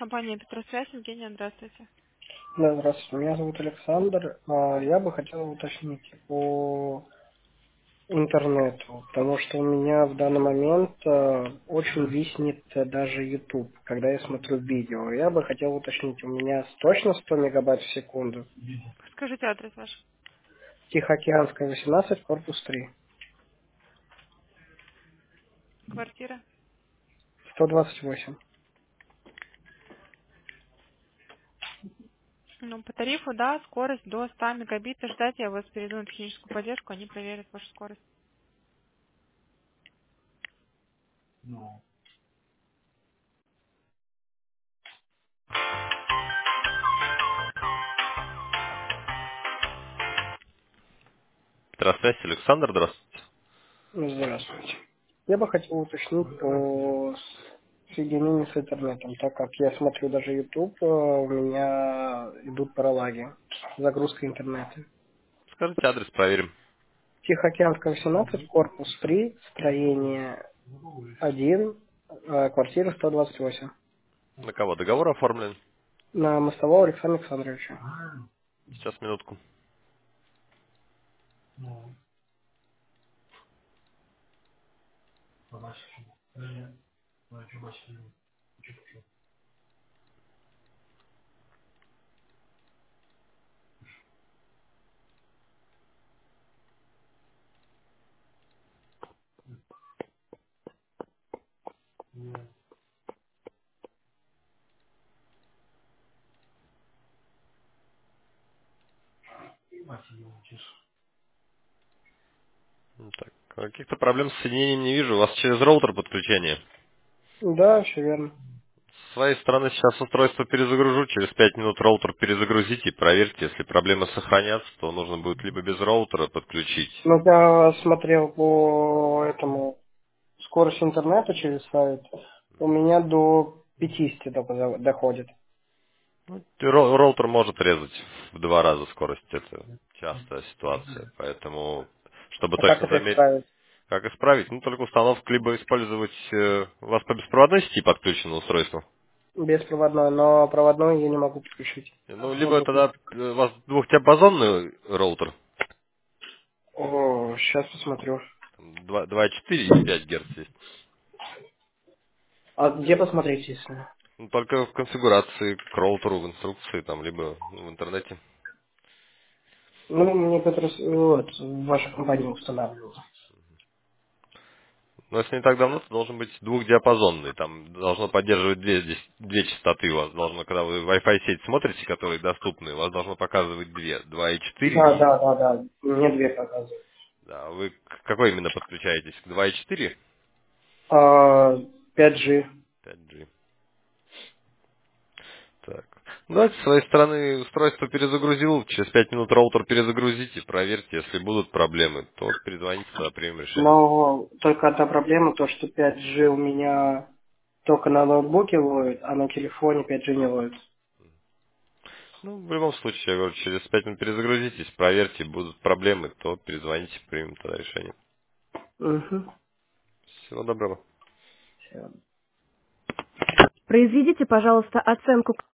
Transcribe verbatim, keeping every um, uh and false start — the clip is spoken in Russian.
Компания Петросвязь, Евгения, здравствуйте. Да, здравствуйте. Меня зовут Александр. А, Я бы хотел уточнить по интернету, потому что у меня в данный момент а, очень виснет а, даже YouTube, когда я смотрю видео. Я бы хотел уточнить, у меня точно сто мегабайт в секунду? Скажите адрес ваш. Тихоокеанская, восемнадцать, корпус три. Квартира. сто двадцать восемь. Ну, по тарифу, да, скорость до ста мегабит. Ждайте, я вас перейду на техническую поддержку, они проверят вашу скорость. Петросвязь, Александр, здравствуйте. Здравствуйте. Я бы хотел уточнить по соединению с интернетом, так как я смотрю даже YouTube, а, у меня идут пролаги, загрузка интернета. Скажите адрес, проверим. Тихоокеанская, восемнадцать, корпус три, строение один, э, квартира сто двадцать восемь. На кого договор оформлен? На Мостового Александра Александровича. Сейчас, минутку. Ну, Так, каких-то проблем с соединением не вижу. У вас через роутер подключение. Да, все верно. С своей стороны сейчас устройство перезагружу. Через пять минут роутер перезагрузите и проверьте. Если проблемы сохранятся, то нужно будет либо без роутера подключить. Ну, я смотрел по этому скорость интернета через сайт. У меня до пятидесяти только за- доходит. Ну, ро- роутер может резать в два раза скорость. Это частая ситуация. Поэтому, чтобы А как точно это замерить, исправить? как исправить? Ну, только установку, либо использовать... э, У вас по беспроводной сети подключено устройство? Беспроводной, но проводной я не могу подключить. Ну, На либо двух тогда местах. э, у вас двухдиапазонный роутер, О, сейчас посмотрю. там два- два и четыре или пять Гц есть. А где посмотреть, если? Ну, только в конфигурации к роутеру, в инструкции, там, либо ну, в интернете. Ну, мне как раз вот, ваша компания устанавливала. Но если не так давно, то должен быть двухдиапазонный. Там должно поддерживать две, здесь две частоты у вас. Должно, когда вы Wi-Fi сеть смотрите, которые доступны, у вас должно показывать две. Два и четыре Да, и... да, да, да. Мне две показывают. Да, вы к какой именно подключаетесь? К два и четыре? А, пять джи. пять джи. Так. Ну, давайте с своей стороны устройство перезагрузил. Через пять минут роутер перезагрузите, проверьте. Если будут проблемы, то перезвоните, тогда примем решение. Но только одна проблема, то что пять джи у меня только на ноутбуке ловит, а на телефоне пять джи не ловит. Ну, в любом случае, я говорю, через пять минут перезагрузитесь, проверьте, будут проблемы, то перезвоните, примем тогда решение. Угу. Всего доброго. Всё. Произведите, пожалуйста, оценку